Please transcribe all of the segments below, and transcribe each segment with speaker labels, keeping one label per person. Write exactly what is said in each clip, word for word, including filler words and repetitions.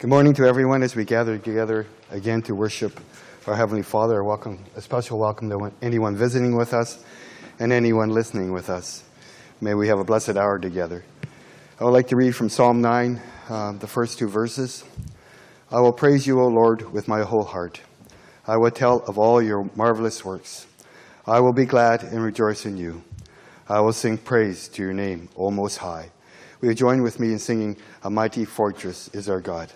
Speaker 1: Good morning to everyone as we gather together again to worship our Heavenly Father. Welcome, a special welcome to anyone visiting with us and anyone listening with us. May we have a blessed hour together. I would like to read from Psalm nine, uh, the first two verses. I will praise you, O Lord, with my whole heart. I will tell of all your marvelous works. I will be glad and rejoice in you. I will sing praise to your name, O Most High. Will you join with me in singing, A Mighty Fortress is Our God?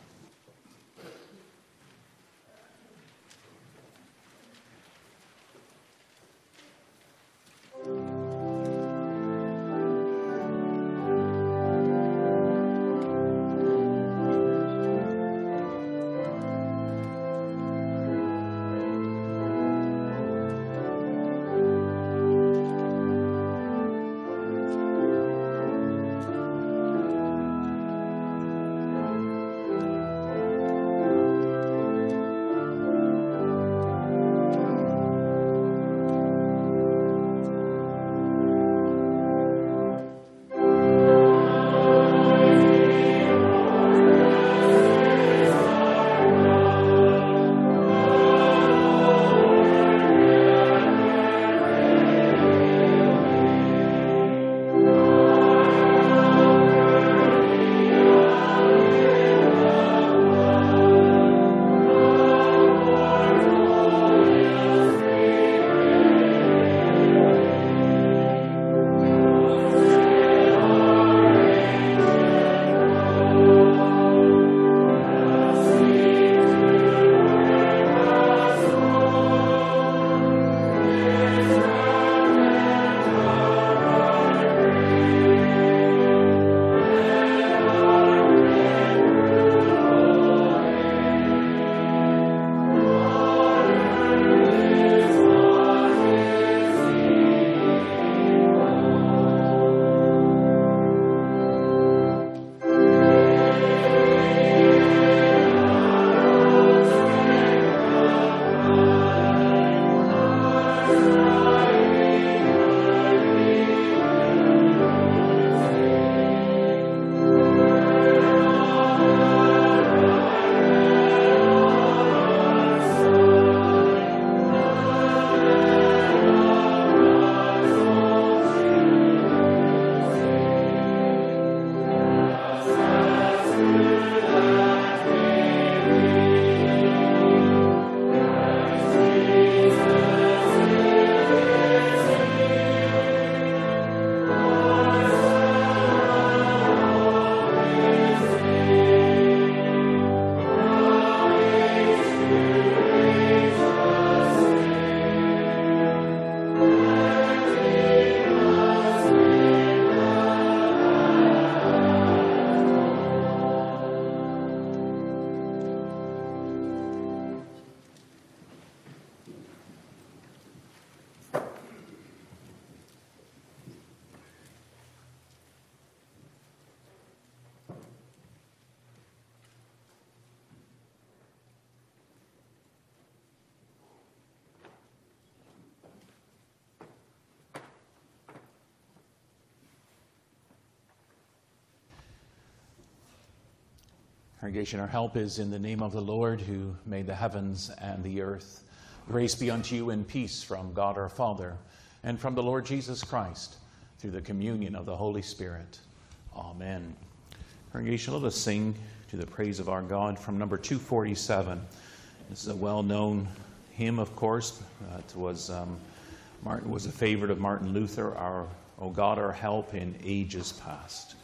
Speaker 2: Congregation, our help is in the name of the Lord who made the heavens and the earth. Grace be unto you and peace from God our Father and from the Lord Jesus Christ through the communion of the Holy Spirit. Amen. Congregation, let us sing to the praise of our God from number two forty-seven. This is a well-known hymn, of course. Uh, it was um, Martin was a favorite of Martin Luther, our O God, our help in ages past.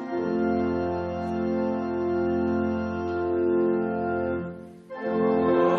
Speaker 3: Oh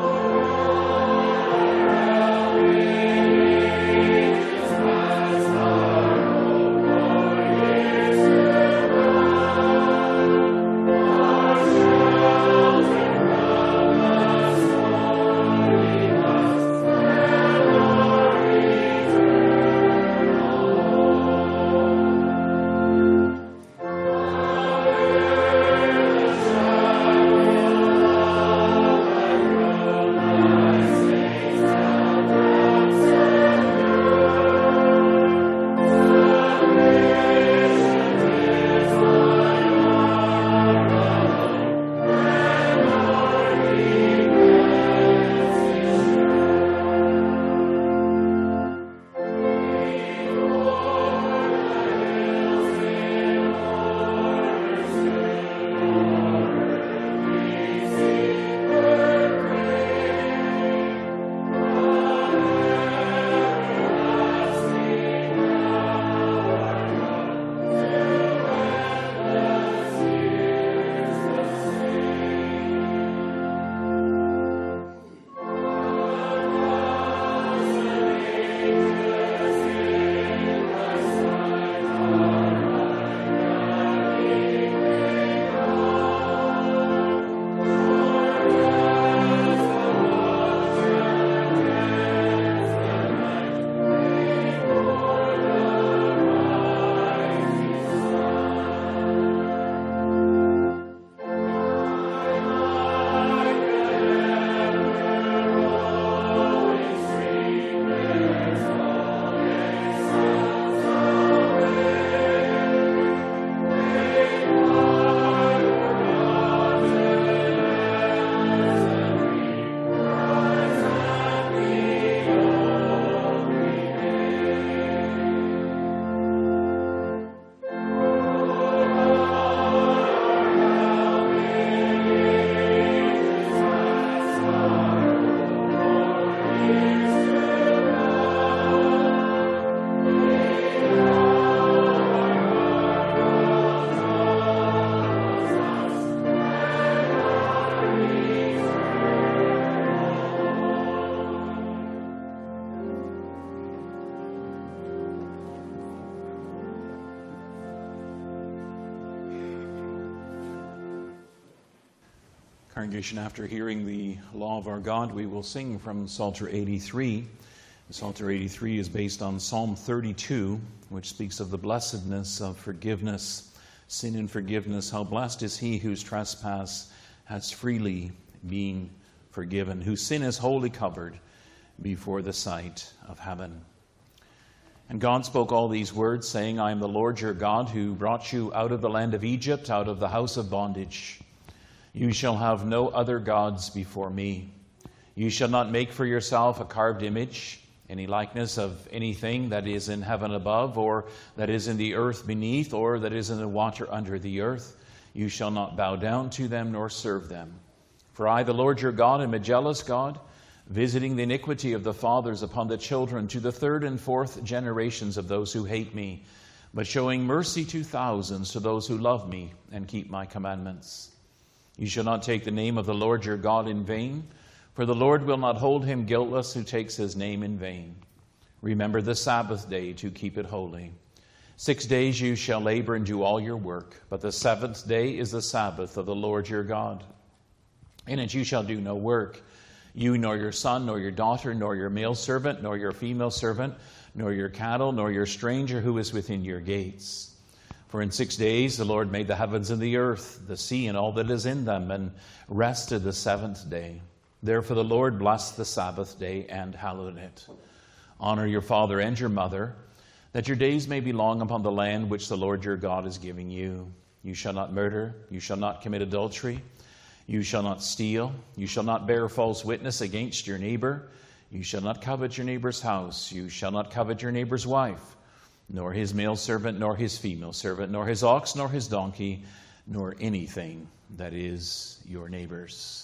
Speaker 2: Congregation, after hearing the law of our God, we will sing from Psalter eighty-three. Psalter eighty-three is based on Psalm thirty-two, which speaks of the blessedness of forgiveness, sin and forgiveness. How blessed is he whose trespass has freely been forgiven, whose sin is wholly covered before the sight of heaven. And God spoke all these words, saying, I am the Lord your God, who brought you out of the land of Egypt, out of the house of bondage. You shall have no other gods before me. You shall not make for yourself a carved image, any likeness of anything that is in heaven above, or that is in the earth beneath, or that is in the water under the earth. You shall not bow down to them nor serve them. For I, the Lord your God, am a jealous God, visiting the iniquity of the fathers upon the children to the third and fourth generations of those who hate me, but showing mercy to thousands to those who love me and keep my commandments. You shall not take the name of the Lord your God in vain, for the Lord will not hold him guiltless who takes his name in vain. Remember the Sabbath day to keep it holy. Six days you shall labor and do all your work, but the seventh day is the Sabbath of the Lord your God. In it you shall do no work, you nor your son, nor your daughter, nor your male servant, nor your female servant, nor your cattle, nor your stranger who is within your gates. For in six days the Lord made the heavens and the earth, the sea and all that is in them, and rested the seventh day. Therefore the Lord blessed the Sabbath day and hallowed it. Honor your father and your mother, that your days may be long upon the land which the Lord your God is giving you. You shall not murder, you shall not commit adultery, you shall not steal, you shall not bear false witness against your neighbor, you shall not covet your neighbor's house, you shall not covet your neighbor's wife, nor his male servant, nor his female servant, nor his ox, nor his donkey, nor anything that is your neighbor's.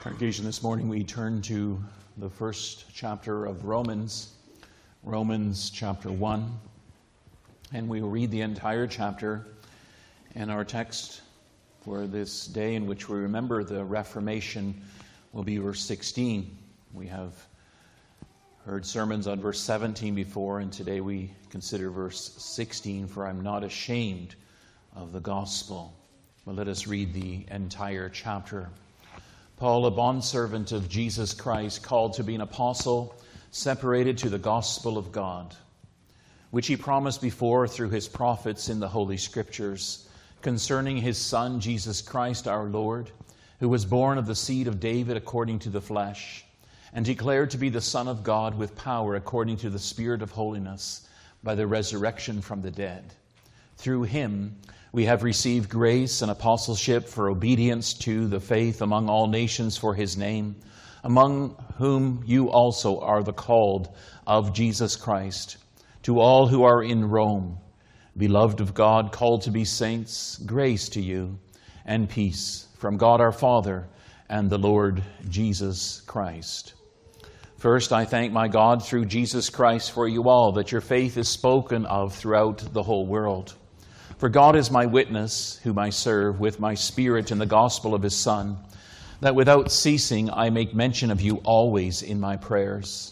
Speaker 2: Congregation, this morning we turn to the first chapter of Romans, Romans chapter one, and we will read the entire chapter. And our text for this day in which we remember the Reformation will be verse sixteen. We have heard sermons on verse seventeen before, and today we consider verse sixteen, for I'm not ashamed of the gospel. But let us read the entire chapter. Paul, a bondservant of Jesus Christ, called to be an apostle, separated to the gospel of God, which he promised before through his prophets in the Holy Scriptures, concerning his Son, Jesus Christ our Lord, who was born of the seed of David according to the flesh, and declared to be the Son of God with power according to the Spirit of holiness, by the resurrection from the dead. Through him we have received grace and apostleship for obedience to the faith among all nations for his name, among whom you also are the called of Jesus Christ. To all who are in Rome, beloved of God, called to be saints, grace to you and peace from God our Father and the Lord Jesus Christ. First, I thank my God through Jesus Christ for you all, that your faith is spoken of throughout the whole world. For God is my witness, whom I serve with my spirit in the gospel of his Son, that without ceasing I make mention of you always in my prayers,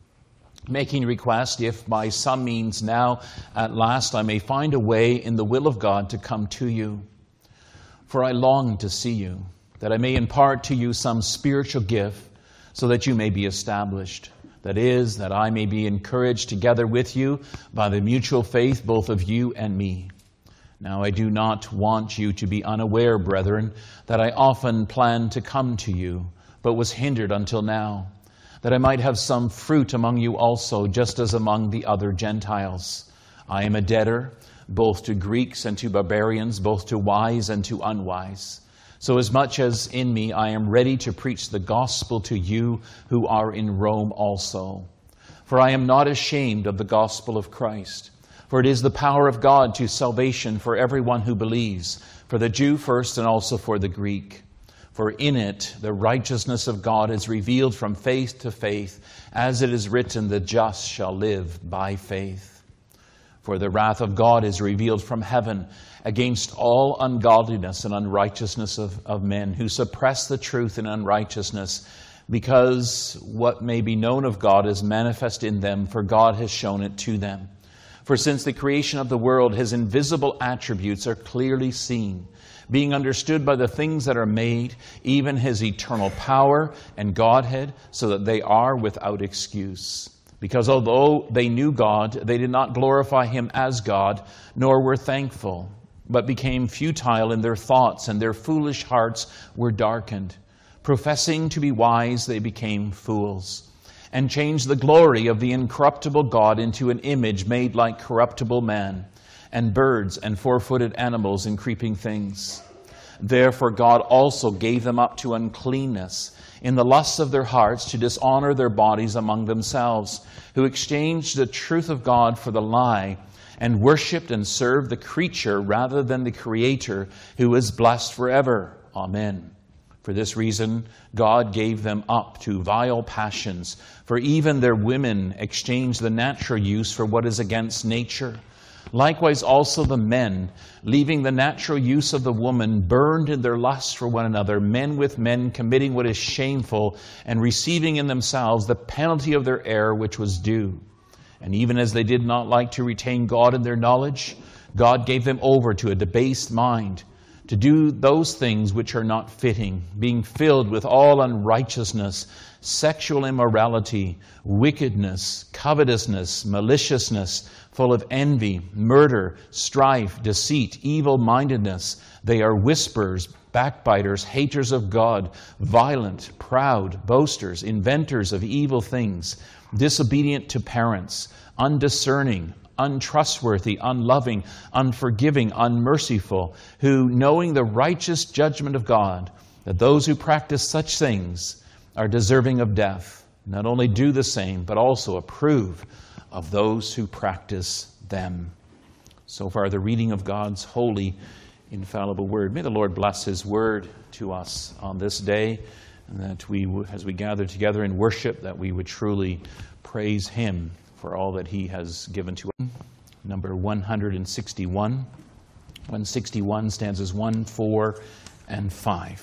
Speaker 2: making request, if by some means now at last I may find a way in the will of God to come to you. For I long to see you, that I may impart to you some spiritual gift, so that you may be established. That is, that I may be encouraged together with you by the mutual faith both of you and me. Now I do not want you to be unaware, brethren, that I often planned to come to you, but was hindered until now, that I might have some fruit among you also, just as among the other Gentiles. I am a debtor, both to Greeks and to barbarians, both to wise and to unwise. So as much as in me I am ready to preach the gospel to you who are in Rome also. For I am not ashamed of the gospel of Christ. For it is the power of God to salvation for everyone who believes, for the Jew first and also for the Greek. For in it the righteousness of God is revealed from faith to faith, as it is written, the just shall live by faith. For the wrath of God is revealed from heaven against all ungodliness and unrighteousness of, of men, who suppress the truth in unrighteousness, because what may be known of God is manifest in them, for God has shown it to them. For since the creation of the world, his invisible attributes are clearly seen, being understood by the things that are made, even his eternal power and Godhead, so that they are without excuse. Because although they knew God, they did not glorify him as God, nor were thankful, but became futile in their thoughts, and their foolish hearts were darkened. Professing to be wise, they became fools, and changed the glory of the incorruptible God into an image made like corruptible man, and birds and four-footed animals and creeping things. Therefore God also gave them up to uncleanness in the lusts of their hearts, to dishonor their bodies among themselves, who exchanged the truth of God for the lie, and worshipped and served the creature rather than the Creator, who is blessed forever. Amen. For this reason, God gave them up to vile passions, for even their women exchanged the natural use for what is against nature. Likewise also the men, leaving the natural use of the woman, burned in their lust for one another, men with men committing what is shameful, and receiving in themselves the penalty of their error which was due. And even as they did not like to retain God in their knowledge, God gave them over to a debased mind, to do those things which are not fitting, being filled with all unrighteousness, sexual immorality, wickedness, covetousness, maliciousness, full of envy, murder, strife, deceit, evil-mindedness. They are whisperers, backbiters, haters of God, violent, proud, boasters, inventors of evil things, disobedient to parents, undiscerning, untrustworthy, unloving, unforgiving, unmerciful, who, knowing the righteous judgment of God, that those who practice such things are deserving of death, not only do the same, but also approve of those who practice them. So far, the reading of God's holy, infallible word. May the Lord bless his word to us on this day, and that we, would, as we gather together in worship, that we would truly praise Him for all that He has given to us. Number one hundred sixty-one. one sixty-one, stanzas one, four, and five.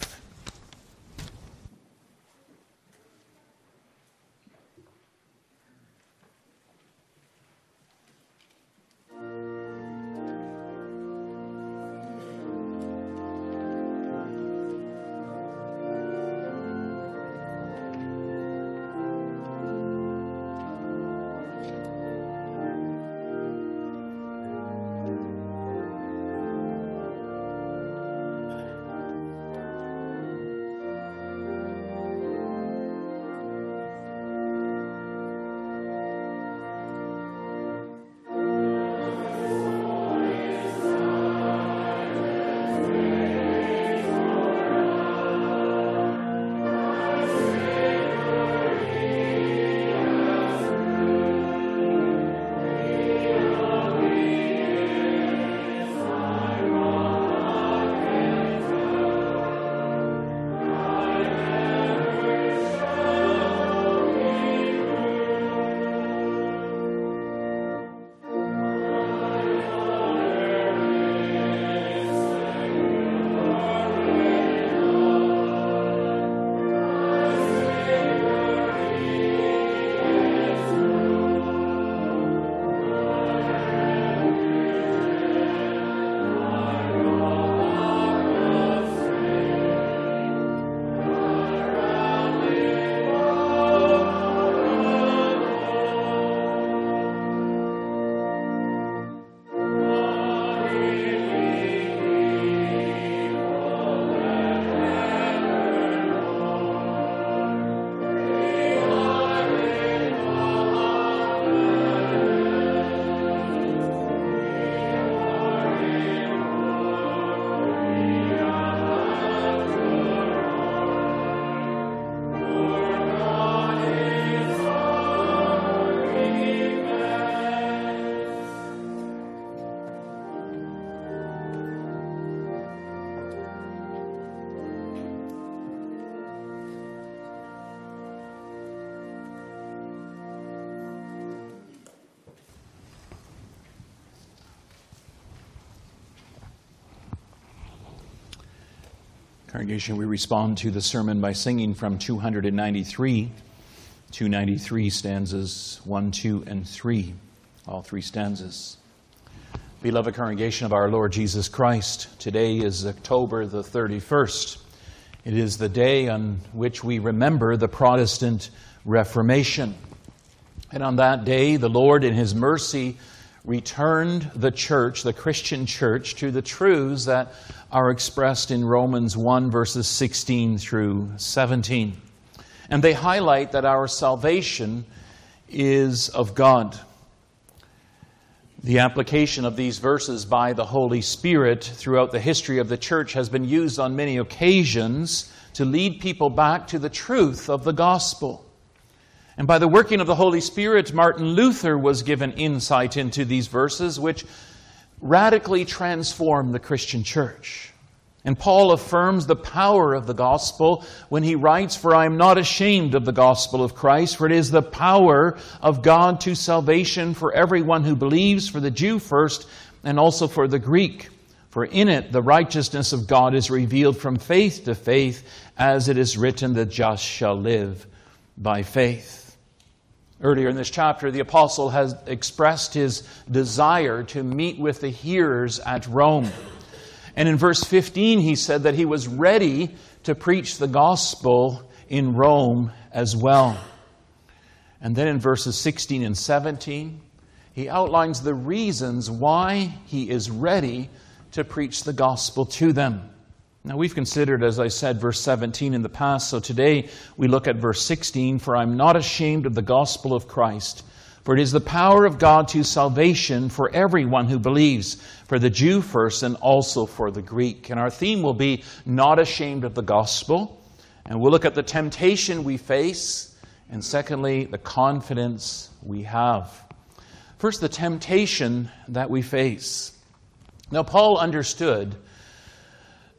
Speaker 2: Congregation, we respond to the sermon by singing from two ninety-three, two ninety-three stanzas one, two, and three, all three stanzas. Beloved congregation of our Lord Jesus Christ, today is October the thirty-first. It is the day on which we remember the Protestant Reformation. And on that day, the Lord in His mercy returned the church, the Christian church, to the truths that are expressed in Romans one, verses sixteen through seventeen. And they highlight that our salvation is of God. The application of these verses by the Holy Spirit throughout the history of the church has been used on many occasions to lead people back to the truth of the gospel. And by the working of the Holy Spirit, Martin Luther was given insight into these verses, which radically transformed the Christian church. And Paul affirms the power of the gospel when he writes, "For I am not ashamed of the gospel of Christ, for it is the power of God to salvation for everyone who believes, for the Jew first, and also for the Greek. For in it the righteousness of God is revealed from faith to faith, as it is written, the just shall live by faith." Earlier in this chapter, the apostle has expressed his desire to meet with the hearers at Rome. And in verse fifteen, he said that he was ready to preach the gospel in Rome as well. And then in verses sixteen and seventeen, he outlines the reasons why he is ready to preach the gospel to them. Now, we've considered, as I said, verse seventeen in the past, so today we look at verse sixteen. "For I'm not ashamed of the gospel of Christ, for it is the power of God to salvation for everyone who believes, for the Jew first and also for the Greek." And our theme will be not ashamed of the gospel. And we'll look at the temptation we face, and secondly, the confidence we have. First, the temptation that we face. Now, Paul understood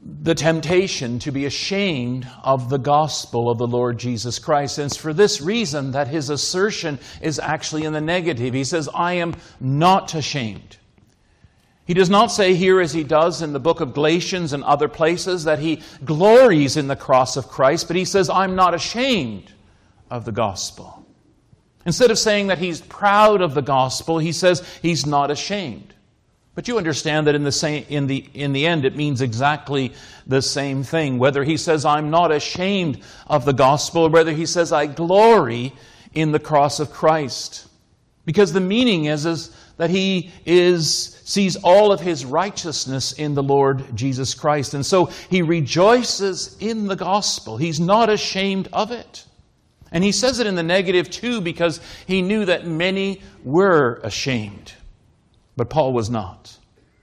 Speaker 2: the temptation to be ashamed of the gospel of the Lord Jesus Christ. And it's for this reason that his assertion is actually in the negative. He says, I am not ashamed. He does not say here, as he does in the book of Galatians and other places, that he glories in the cross of Christ, but he says, I'm not ashamed of the gospel. Instead of saying that he's proud of the gospel, he says he's not ashamed. But you understand that in the same, in the in the end, it means exactly the same thing. Whether he says, I'm not ashamed of the gospel, or whether he says, I glory in the cross of Christ. Because the meaning is, is that he is sees all of his righteousness in the Lord Jesus Christ. And so he rejoices in the gospel. He's not ashamed of it. And he says it in the negative too, because he knew that many were ashamed. But Paul was not.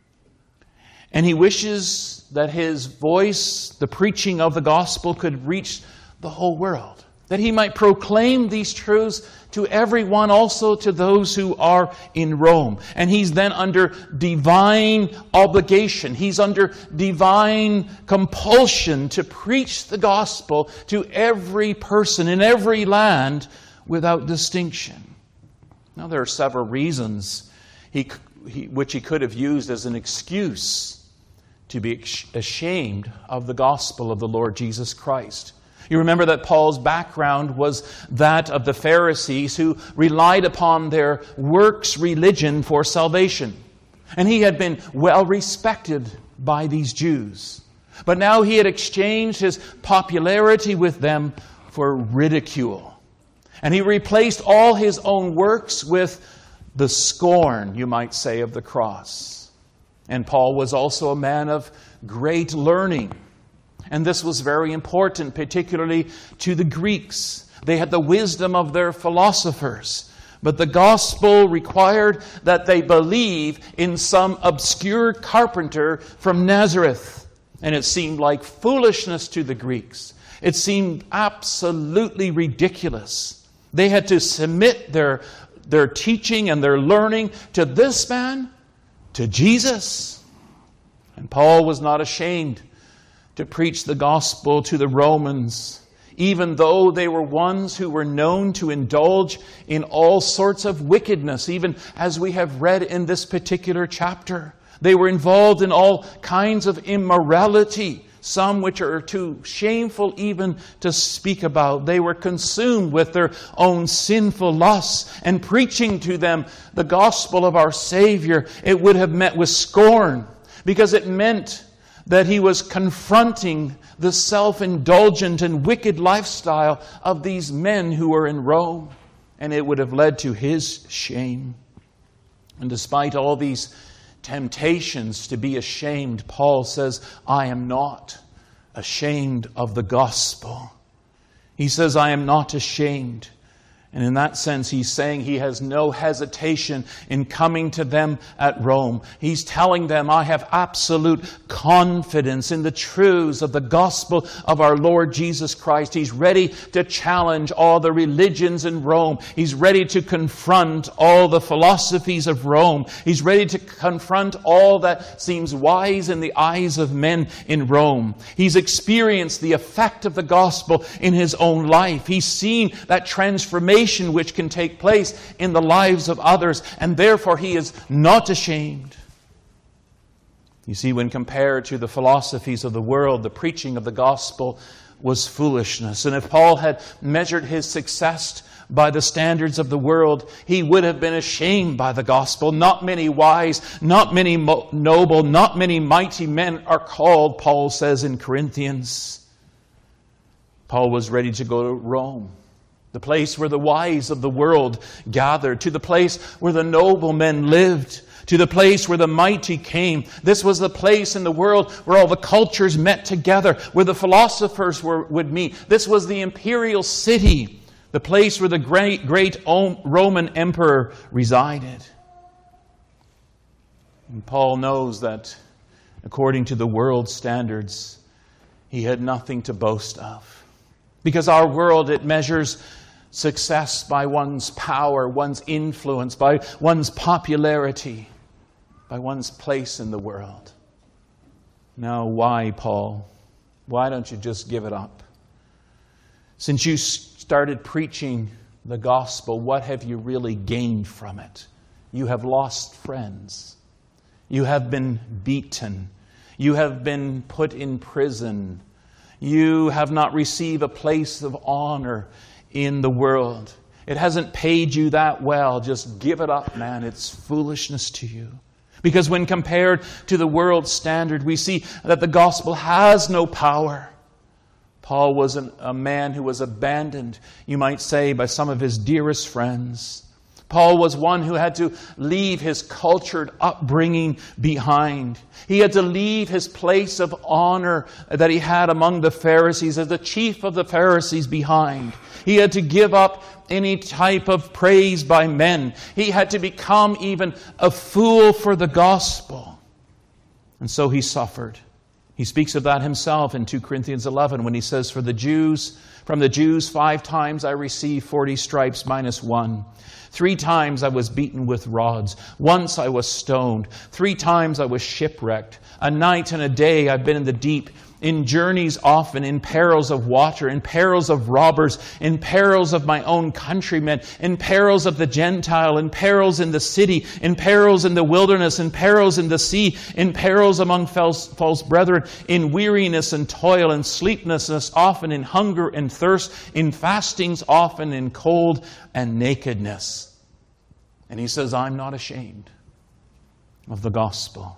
Speaker 2: And he wishes that his voice, the preaching of the gospel, could reach the whole world. That he might proclaim these truths to everyone, also to those who are in Rome. And he's then under divine obligation. He's under divine compulsion to preach the gospel to every person in every land without distinction. Now, there are several reasons he, he, which he could have used as an excuse to be ashamed of the gospel of the Lord Jesus Christ. You remember that Paul's background was that of the Pharisees, who relied upon their works religion for salvation. And he had been well respected by these Jews. But now he had exchanged his popularity with them for ridicule. And he replaced all his own works with the scorn, you might say, of the cross. And Paul was also a man of great learning. And this was very important, particularly to the Greeks. They had the wisdom of their philosophers. But the gospel required that they believe in some obscure carpenter from Nazareth. And it seemed like foolishness to the Greeks. It seemed absolutely ridiculous. They had to submit their, their teaching and their learning to this man, to Jesus. And Paul was not ashamed to preach the gospel to the Romans, even though they were ones who were known to indulge in all sorts of wickedness, even as we have read in this particular chapter. They were involved in all kinds of immorality, some which are too shameful even to speak about. They were consumed with their own sinful lusts, and preaching to them the gospel of our Savior, it would have met with scorn, because it meant that he was confronting the self-indulgent and wicked lifestyle of these men who were in Rome. And it would have led to his shame. And despite all these temptations to be ashamed, Paul says, I am not ashamed of the gospel. He says, I am not ashamed. And in that sense, he's saying he has no hesitation in coming to them at Rome. He's telling them, I have absolute confidence in the truths of the gospel of our Lord Jesus Christ. He's ready to challenge all the religions in Rome. He's ready to confront all the philosophies of Rome. He's ready to confront all that seems wise in the eyes of men in Rome. He's experienced the effect of the gospel in his own life. He's seen that transformation which can take place in the lives of others, and therefore he is not ashamed. You see, when compared to the philosophies of the world, the preaching of the gospel was foolishness. And if Paul had measured his success by the standards of the world, he would have been ashamed by the gospel. Not many wise, not many noble, not many mighty men are called, Paul says in Corinthians. Paul was ready to go to Rome, the place where the wise of the world gathered, to the place where the noblemen lived, to the place where the mighty came. This was the place in the world where all the cultures met together, where the philosophers were, would meet. This was the imperial city, the place where the great, great Roman emperor resided. And Paul knows that, according to the world's standards, he had nothing to boast of. Because our world, it measures success by one's power, one's influence, by one's popularity, by one's place in the world. Now, why, Paul? Why don't you just give it up? Since you started preaching the gospel, what have you really gained from it? You have lost friends. You have been beaten. You have been put in prison. You have not received a place of honor in the world. It hasn't paid you that well. Just give it up, man. It's foolishness to you. Because when compared to the world's standard, we see that the gospel has no power. Paul was an, a man who was abandoned, you might say, by some of his dearest friends. Paul was one who had to leave his cultured upbringing behind. He had to leave his place of honor that he had among the Pharisees as the chief of the Pharisees behind. He had to give up any type of praise by men. He had to become even a fool for the gospel. And so he suffered. He speaks of that himself in Second Corinthians eleven when he says, For the Jews, from the Jews five times I received forty stripes minus one. Three times I was beaten with rods. Once I was stoned. Three times I was shipwrecked. A night and a day I've been in the deep. In journeys often, in perils of water, in perils of robbers, in perils of my own countrymen, in perils of the Gentile, in perils in the city, in perils in the wilderness, in perils in the sea, in perils among false, false brethren, in weariness and toil and sleeplessness, often in hunger and thirst, in fastings often, in cold and nakedness. And he says, I'm not ashamed of the gospel.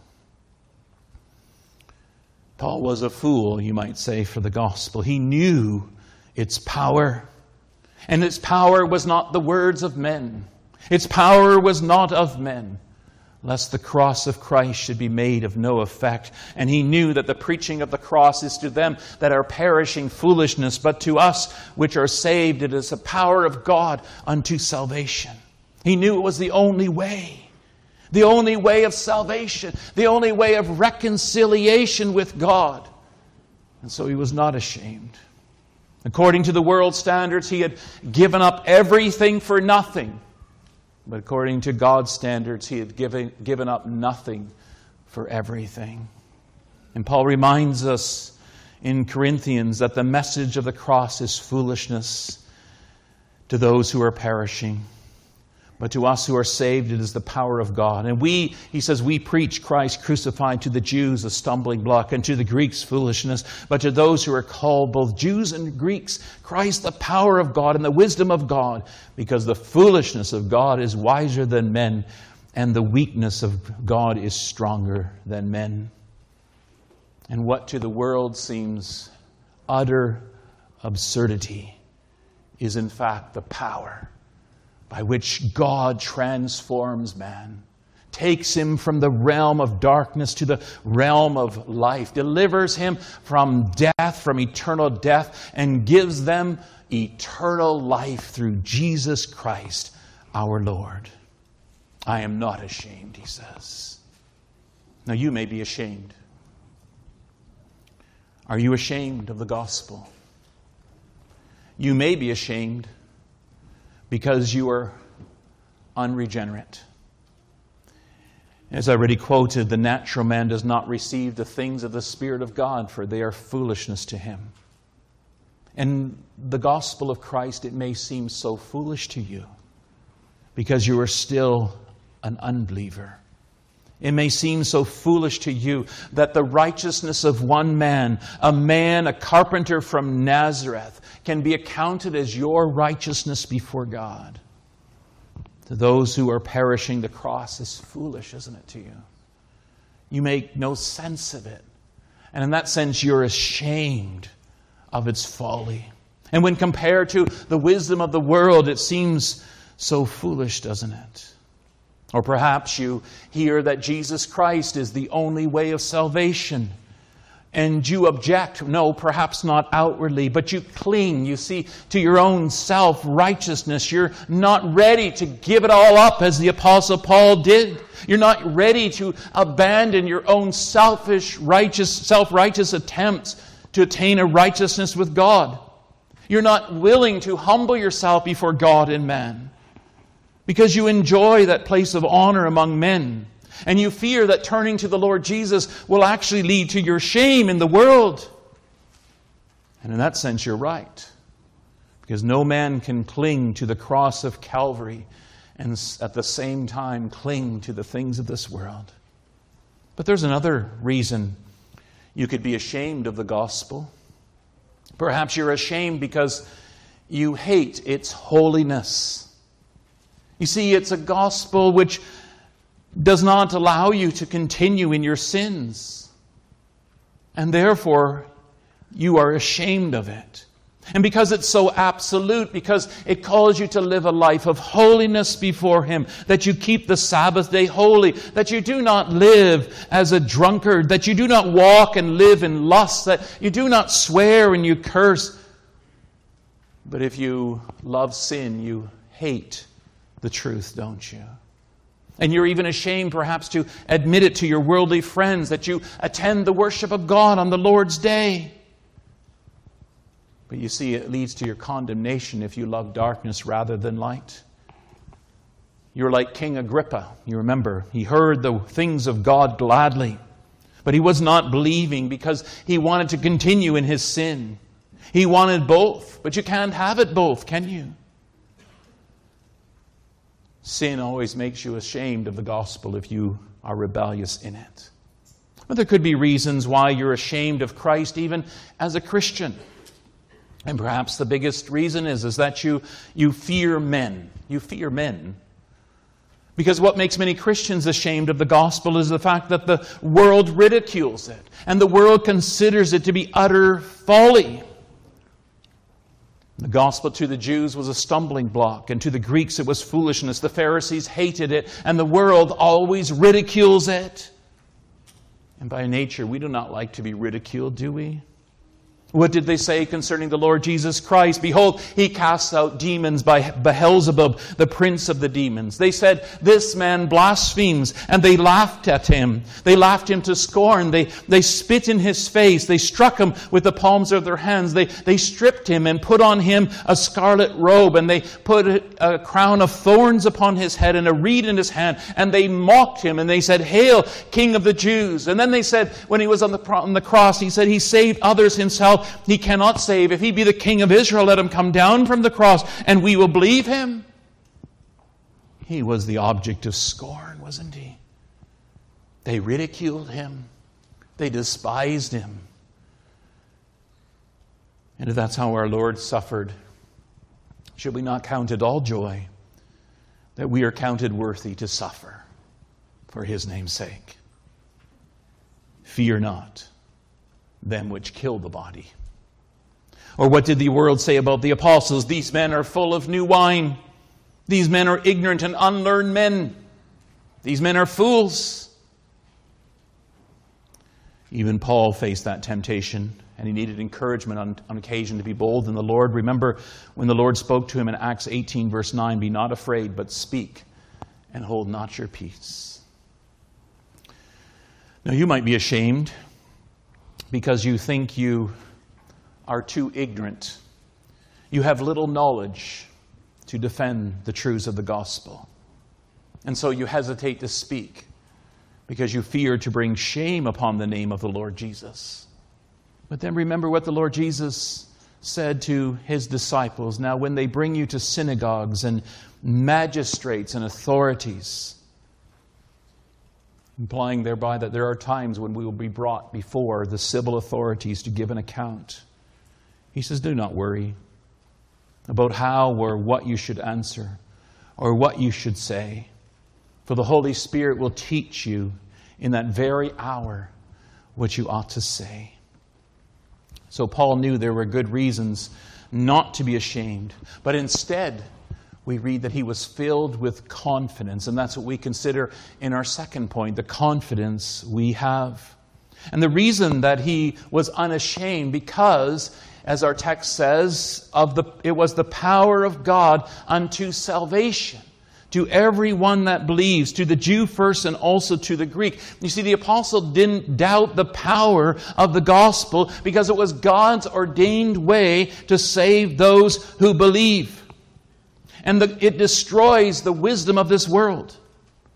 Speaker 2: Paul was a fool, you might say, for the gospel. He knew its power. And its power was not the words of men. Its power was not of men, lest the cross of Christ should be made of no effect. And he knew that the preaching of the cross is to them that are perishing foolishness, but to us which are saved it is the power of God unto salvation. He knew it was the only way. The only way of salvation. The only way of reconciliation with God. And so he was not ashamed. According to the world's standards, he had given up everything for nothing. But according to God's standards, he had given, given up nothing for everything. And Paul reminds us in Corinthians that the message of the cross is foolishness to those who are perishing. But to us who are saved, it is the power of God. And we, he says, we preach Christ crucified, to the Jews a stumbling block, and to the Greeks foolishness. But to those who are called, both Jews and Greeks, Christ the power of God and the wisdom of God. Because the foolishness of God is wiser than men, and the weakness of God is stronger than men. And what to the world seems utter absurdity is in fact the power by which God transforms man, takes him from the realm of darkness to the realm of life, delivers him from death, from eternal death, and gives them eternal life through Jesus Christ our Lord. I am not ashamed, he says. Now you may be ashamed. Are you ashamed of the gospel? You may be ashamed because you are unregenerate. As I already quoted, the natural man does not receive the things of the Spirit of God, for they are foolishness to him. And the gospel of Christ, it may seem so foolish to you because you are still an unbeliever. It may seem so foolish to you that the righteousness of one man, a man, a carpenter from Nazareth, can be accounted as your righteousness before God. To those who are perishing, the cross is foolish, isn't it, to you? You make no sense of it. And in that sense, you're ashamed of its folly. And when compared to the wisdom of the world, it seems so foolish, doesn't it? Or perhaps you hear that Jesus Christ is the only way of salvation. And you object, no, perhaps not outwardly, but you cling, you see, to your own self-righteousness. You're not ready to give it all up as the Apostle Paul did. You're not ready to abandon your own selfish, righteous, self-righteous attempts to attain a righteousness with God. You're not willing to humble yourself before God and man, because you enjoy that place of honor among men. And you fear that turning to the Lord Jesus will actually lead to your shame in the world. And in that sense, you're right. Because no man can cling to the cross of Calvary and at the same time cling to the things of this world. But there's another reason you could be ashamed of the gospel. Perhaps you're ashamed because you hate its holiness. You see, it's a gospel which does not allow you to continue in your sins. And therefore, you are ashamed of it. And because it's so absolute, because it calls you to live a life of holiness before Him, that you keep the Sabbath day holy, that you do not live as a drunkard, that you do not walk and live in lust, that you do not swear and you curse. But if you love sin, you hate the truth, don't you? And you're even ashamed perhaps to admit it to your worldly friends, that you attend the worship of God on the Lord's day. But you see, it leads to your condemnation if you love darkness rather than light. You're like King Agrippa. You remember, he heard the things of God gladly, but he was not believing because he wanted to continue in his sin. He wanted both, but you can't have it both, can you? Sin always makes you ashamed of the gospel if you are rebellious in it. But there could be reasons why you're ashamed of Christ even as a Christian. And perhaps the biggest reason is, is that you, you fear men. You fear men. Because what makes many Christians ashamed of the gospel is the fact that the world ridicules it. And the world considers it to be utter folly. The gospel to the Jews was a stumbling block, and to the Greeks it was foolishness. The Pharisees hated it, and the world always ridicules it. And by nature, we do not like to be ridiculed, do we? What did they say concerning the Lord Jesus Christ? Behold, He casts out demons by Beelzebub, the prince of the demons. They said, this man blasphemes, and they laughed at Him. They laughed Him to scorn. They, they spit in His face. They struck Him with the palms of their hands. They, they stripped Him and put on Him a scarlet robe, and they put a, a crown of thorns upon His head and a reed in His hand, and they mocked Him, and they said, Hail, King of the Jews. And then they said, when He was on the, on the cross, He said, He saved others Himself. He cannot save. If He be the King of Israel, let Him come down from the cross, and we will believe Him. He was the object of scorn, wasn't He? They ridiculed Him. They despised Him. And if that's how our Lord suffered, should we not count it all joy that we are counted worthy to suffer for His name's sake? Fear not them which kill the body. Or what did the world say about the apostles? These men are full of new wine. These men are ignorant and unlearned men. These men are fools. Even Paul faced that temptation, and he needed encouragement on, on occasion to be bold in the Lord. Remember when the Lord spoke to him in Acts eighteen, verse nine, be not afraid, but speak, and hold not your peace. Now you might be ashamed because you think you are too ignorant. You have little knowledge to defend the truths of the gospel. And so you hesitate to speak because you fear to bring shame upon the name of the Lord Jesus. But then remember what the Lord Jesus said to His disciples. Now when they bring you to synagogues and magistrates and authorities, implying thereby that there are times when we will be brought before the civil authorities to give an account. He says, do not worry about how or what you should answer or what you should say. For the Holy Spirit will teach you in that very hour what you ought to say. So Paul knew there were good reasons not to be ashamed. But instead, we read that he was filled with confidence. And that's what we consider in our second point, the confidence we have. And the reason that he was unashamed, because, as our text says, of the it was the power of God unto salvation, to everyone that believes, to the Jew first and also to the Greek. You see, the apostle didn't doubt the power of the gospel because it was God's ordained way to save those who believe. And the, it destroys the wisdom of this world.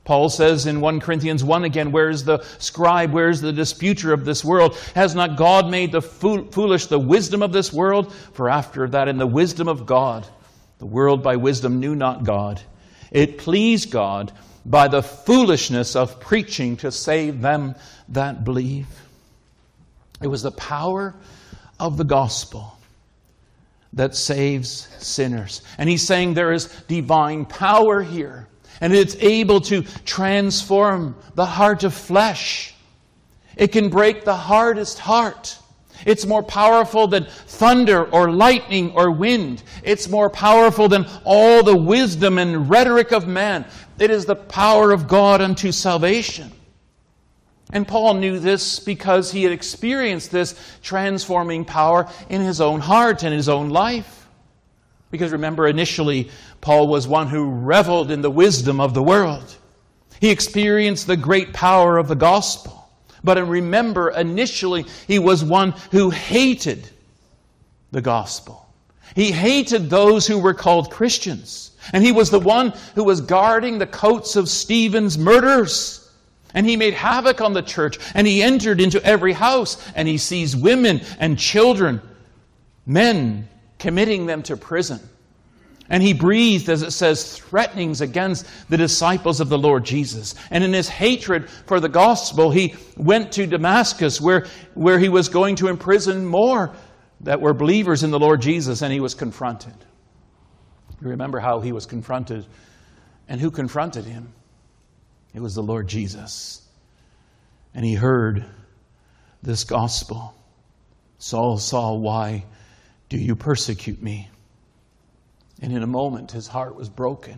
Speaker 2: Paul says in First Corinthians one again, where is the scribe, where is the disputer of this world? Has not God made the fool- foolish the wisdom of this world? For after that, in the wisdom of God, the world by wisdom knew not God. It pleased God by the foolishness of preaching to save them that believe. It was the power of the gospel that saves sinners. And he's saying there is divine power here. And it's able to transform the heart of flesh. It can break the hardest heart. It's more powerful than thunder or lightning or wind. It's more powerful than all the wisdom and rhetoric of man. It is the power of God unto salvation. And Paul knew this because he had experienced this transforming power in his own heart and his own life. Because remember, initially, Paul was one who reveled in the wisdom of the world. He experienced the great power of the gospel. But remember, initially, he was one who hated the gospel. He hated those who were called Christians. And he was the one who was guarding the coats of Stephen's murderers. And he made havoc on the church. And he entered into every house. And he sees women and children, men, committing them to prison. And he breathed, as it says, threatenings against the disciples of the Lord Jesus. And in his hatred for the gospel, he went to Damascus, where, where he was going to imprison more that were believers in the Lord Jesus, and he was confronted. You remember how he was confronted. And who confronted him? It was the Lord Jesus. And he heard this gospel. Saul, Saul, why do you persecute me? And in a moment, his heart was broken.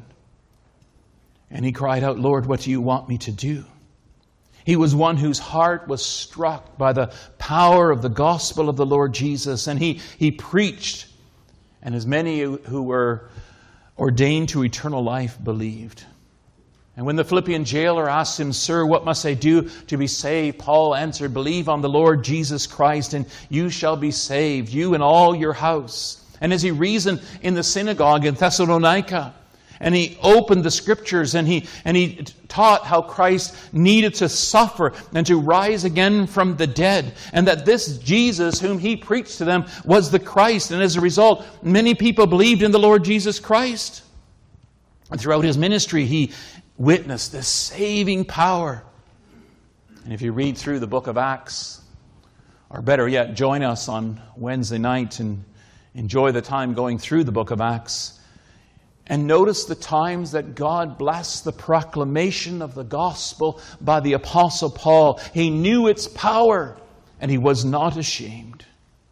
Speaker 2: And he cried out, Lord, what do you want me to do? He was one whose heart was struck by the power of the gospel of the Lord Jesus. And he, he preached. And as many who were ordained to eternal life believed. And when the Philippian jailer asked him, Sir, what must I do to be saved? Paul answered, believe on the Lord Jesus Christ, and you shall be saved, you and all your house. And as he reasoned in the synagogue in Thessalonica, and he opened the scriptures, and he, and he taught how Christ needed to suffer and to rise again from the dead, and that this Jesus whom he preached to them was the Christ. And as a result, many people believed in the Lord Jesus Christ. And throughout his ministry, he witnessed this saving power. And if you read through the book of Acts, or better yet, join us on Wednesday night and enjoy the time going through the book of Acts, and notice the times that God blessed the proclamation of the gospel by the Apostle Paul. He knew its power, and he was not ashamed.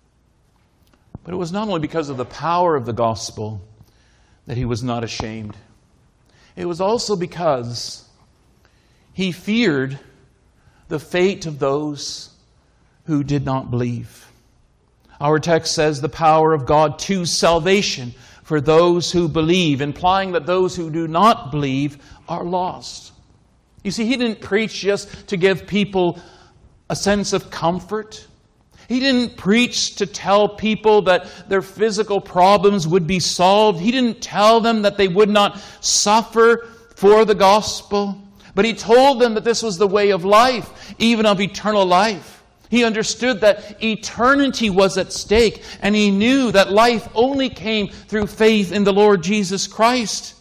Speaker 2: But it was not only because of the power of the gospel that he was not ashamed. It was also because he feared the fate of those who did not believe. Our text says the power of God to salvation for those who believe, implying that those who do not believe are lost. You see, he didn't preach just to give people a sense of comfort. He didn't preach to tell people that their physical problems would be solved. He didn't tell them that they would not suffer for the gospel. But he told them that this was the way of life, even of eternal life. He understood that eternity was at stake, and he knew that life only came through faith in the Lord Jesus Christ.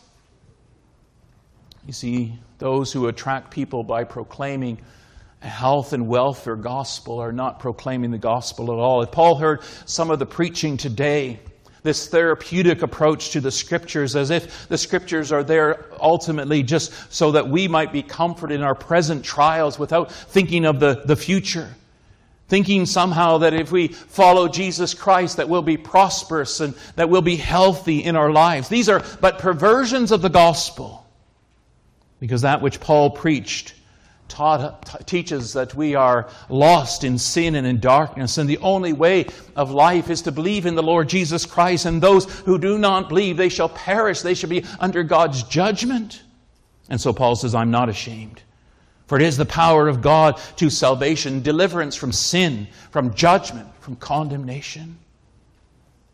Speaker 2: You see, those who attract people by proclaiming a health and welfare gospel are not proclaiming the gospel at all. If Paul heard some of the preaching today, this therapeutic approach to the Scriptures, as if the Scriptures are there ultimately just so that we might be comforted in our present trials without thinking of the, the future. Thinking somehow that if we follow Jesus Christ that we'll be prosperous and that we'll be healthy in our lives. These are but perversions of the gospel. Because that which Paul preached taught, t- teaches that we are lost in sin and in darkness. And the only way of life is to believe in the Lord Jesus Christ. And those who do not believe, they shall perish. They shall be under God's judgment. And so Paul says, I'm not ashamed. For it is the power of God to salvation, deliverance from sin, from judgment, from condemnation.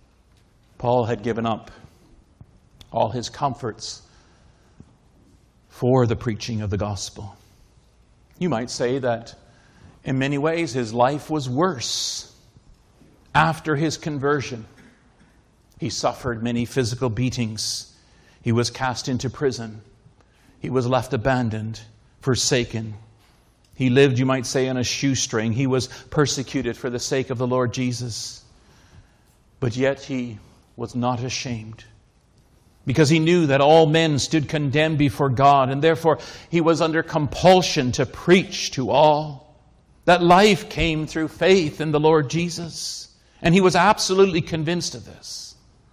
Speaker 2: Paul had given up all his comforts for the preaching of the gospel. You might say that in many ways his life was worse after his conversion. He suffered many physical beatings. He was cast into prison. He was left abandoned, forsaken. He lived, you might say, on a shoestring. He was persecuted for the sake of the Lord Jesus. But yet he was not ashamed, because he knew that all men stood condemned before God, and therefore he was under compulsion to preach to all. That life came through faith in the Lord Jesus, and he was absolutely convinced of this.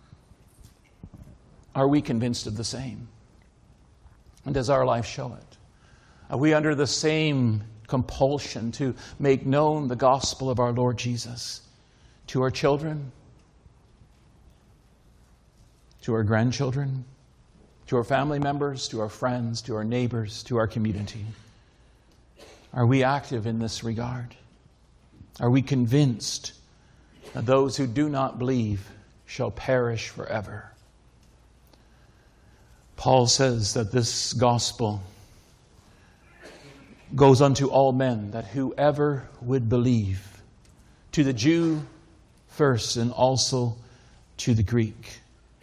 Speaker 2: Are we convinced of the same? And does our life show it? Are we under the same compulsion to make known the gospel of our Lord Jesus to our children, to our grandchildren, to our family members, to our friends, to our neighbors, to our community? Are we active in this regard? Are we convinced that those who do not believe shall perish forever? Paul says that this gospel goes unto all men, that whoever would believe, to the Jew first and also to the Greek.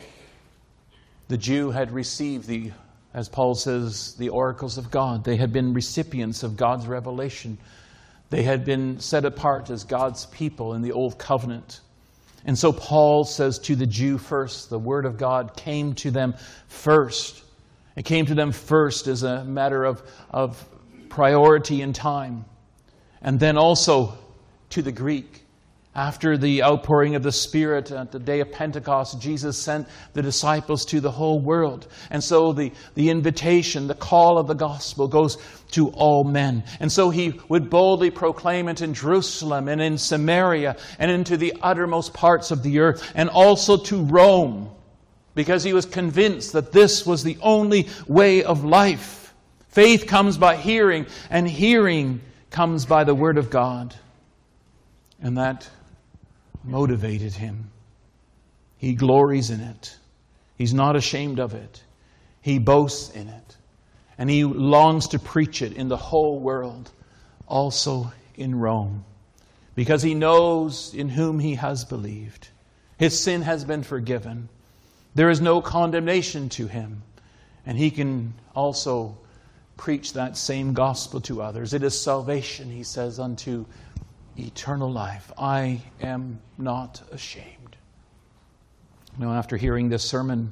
Speaker 2: The Jew had received the, as Paul says, the oracles of God. They had been recipients of God's revelation. They had been set apart as God's people in the Old Covenant. And so Paul says to the Jew first, the Word of God came to them first. It came to them first as a matter of, of priority in time. And then also to the Greek. After the outpouring of the Spirit at the day of Pentecost, Jesus sent the disciples to the whole world. And so the, the invitation, the call of the gospel goes to all men. And so he would boldly proclaim it in Jerusalem and in Samaria and into the uttermost parts of the earth, and also to Rome, because he was convinced that this was the only way of life. Faith comes by hearing, and hearing comes by the Word of God. And that motivated him. He glories in it. He's not ashamed of it. He boasts in it. And he longs to preach it in the whole world, also in Rome, because he knows in whom he has believed. His sin has been forgiven. There is no condemnation to him. And he can also preach that same gospel to others. It is salvation, he says, unto eternal life. I am not ashamed. Now, after hearing this sermon,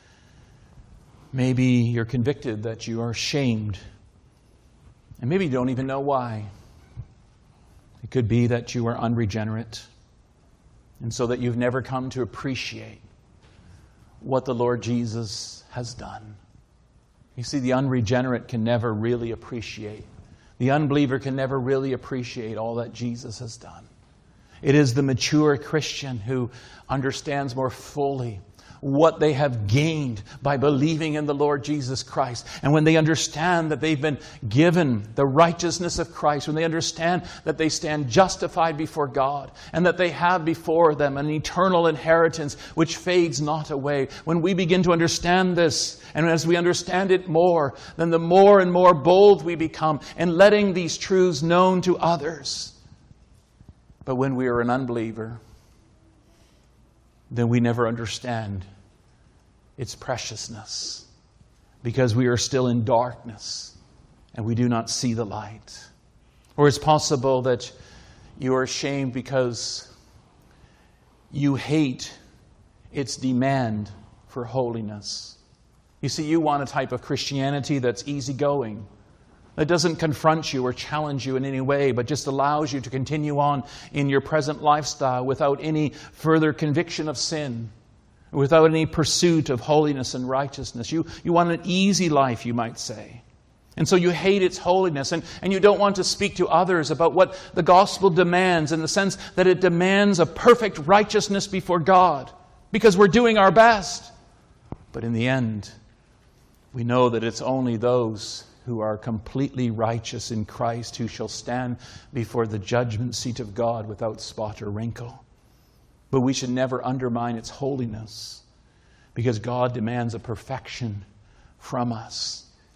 Speaker 2: maybe you're convicted that you are ashamed. And maybe you don't even know why. It could be that you are unregenerate, and so that you've never come to appreciate what the Lord Jesus has done. You see, the unregenerate can never really appreciate. The unbeliever can never really appreciate all that Jesus has done. It is the mature Christian who understands more fully what they have gained by believing in the Lord Jesus Christ. And when they understand that they've been given the righteousness of Christ, when they understand that they stand justified before God, and that they have before them an eternal inheritance which fades not away, when we begin to understand this, and as we understand it more, then the more and more bold we become in letting these truths known to others. But when we are an unbeliever, then we never understand its preciousness, because we are still in darkness and we do not see the light. Or it's possible that you are ashamed because you hate its demand for holiness. You see, you want a type of Christianity that's easygoing, that doesn't confront you or challenge you in any way, but just allows you to continue on in your present lifestyle without any further conviction of sin, without any pursuit of holiness and righteousness. You, you want an easy life, you might say. And so you hate its holiness, and, and you don't want to speak to others about what the gospel demands, in the sense that it demands a perfect righteousness before God, because we're doing our best. But in the end, we know that it's only those who are completely righteous in Christ who shall stand before the judgment seat of God without spot or wrinkle. But we should never undermine its holiness, because God demands a perfection from us.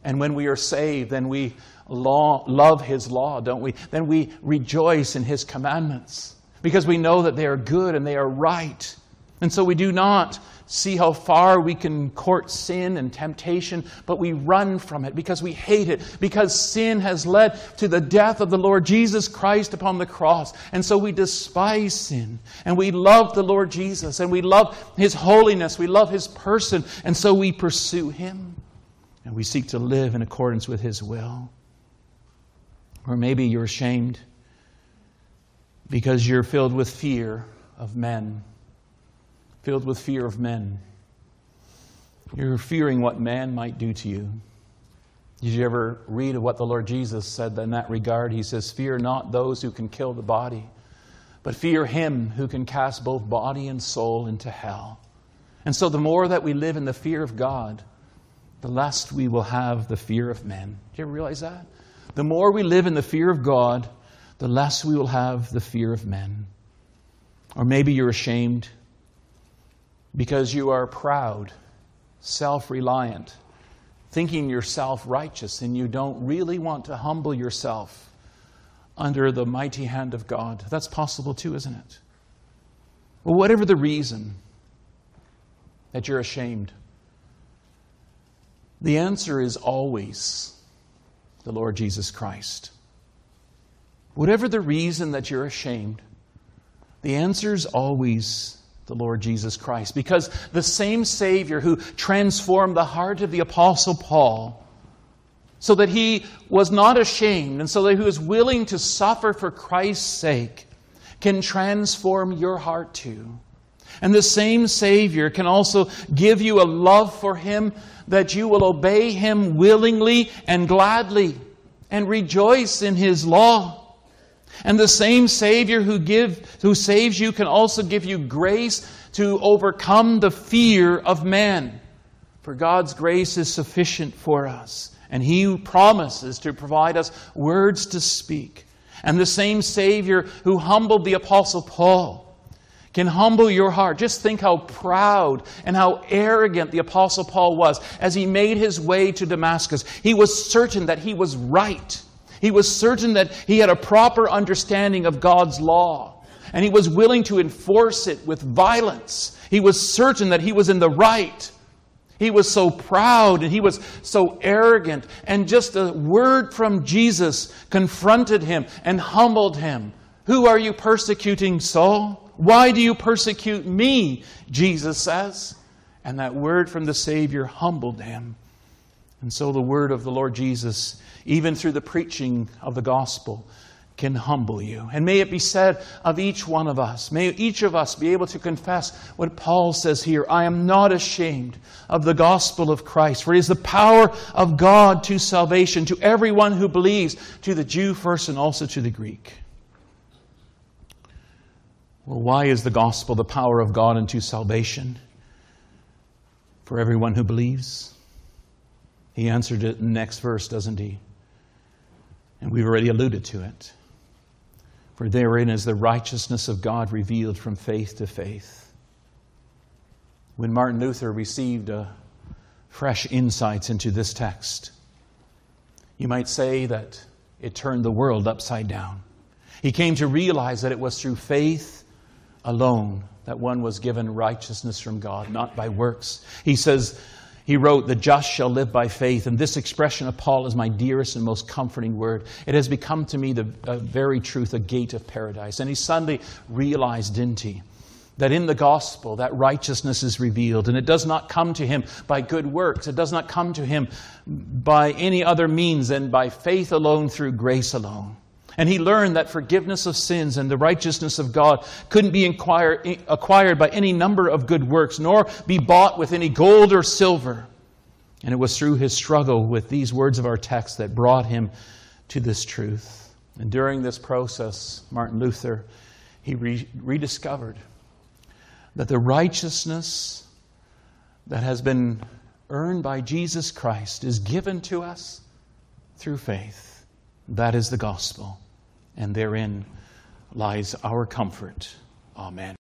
Speaker 2: And when we are saved, then we law, love His law, don't we? Then we rejoice in His commandments because we know that they are good and they are right. And so we do not see how far we can court sin and temptation, but we run from it because we hate it, because sin has led to the death of the Lord Jesus Christ upon the cross. And so we despise sin, and we love the Lord Jesus, and we love His holiness, we love His person, and so we pursue Him, and we seek to live in accordance with His will. Or maybe you're ashamed because you're filled with fear of men. Filled with fear of men. You're fearing what man might do to you. Did you ever read of what the Lord Jesus said in that regard? He says, "Fear not those who can kill the body, but fear Him who can cast both body and soul into hell." And so the more that we live in the fear of God, the less we will have the fear of men. Do you ever realize that? The more we live in the fear of God, the less we will have the fear of men. Or maybe you're ashamed because you are proud, self-reliant, thinking yourself righteous, and you don't really want to humble yourself under the mighty hand of God. That's possible too, isn't it? Well, whatever the reason that you're ashamed, the answer is always the Lord Jesus Christ. Whatever the reason that you're ashamed, the answer is always the Lord Jesus Christ. Because the same Savior who transformed the heart of the Apostle Paul so that he was not ashamed and so that he was willing to suffer for Christ's sake can transform your heart too. And the same Savior can also give you a love for Him that you will obey Him willingly and gladly and rejoice in His law. And the same Savior who give, who saves you can also give you grace to overcome the fear of man. For God's grace is sufficient for us. And He promises to provide us words to speak. And the same Savior who humbled the Apostle Paul can humble your heart. Just think how proud and how arrogant the Apostle Paul was as he made his way to Damascus. He was certain that he was right. He was certain that he had a proper understanding of God's law. And he was willing to enforce it with violence. He was certain that he was in the right. He was so proud and he was so arrogant. And just a word from Jesus confronted him and humbled him. "Who are you persecuting, Saul? Why do you persecute me?" Jesus says. And that word from the Savior humbled him. And so the word of the Lord Jesus, even through the preaching of the gospel, can humble you. And may it be said of each one of us, may each of us be able to confess what Paul says here: "I am not ashamed of the gospel of Christ, for it is the power of God to salvation, to everyone who believes, to the Jew first and also to the Greek." Well, why is the gospel the power of God unto salvation for everyone who believes? He answered it in the next verse, doesn't he? And we've already alluded to it. For therein is the righteousness of God revealed from faith to faith. When Martin Luther received uh, fresh insights into this text, you might say that it turned the world upside down. He came to realize that it was through faith alone that one was given righteousness from God, not by works. He says, he wrote, "The just shall live by faith." And this expression of Paul is my dearest and most comforting word. It has become to me the uh, very truth, a gate of paradise. And he suddenly realized, didn't he, that in the gospel that righteousness is revealed. And it does not come to him by good works. It does not come to him by any other means than by faith alone, through grace alone. And he learned that forgiveness of sins and the righteousness of God couldn't be acquired, acquired by any number of good works, nor be bought with any gold or silver. And it was through his struggle with these words of our text that brought him to this truth. And during this process, Martin Luther, he re- rediscovered that the righteousness that has been earned by Jesus Christ is given to us through faith. That is the gospel. And therein lies our comfort. Amen.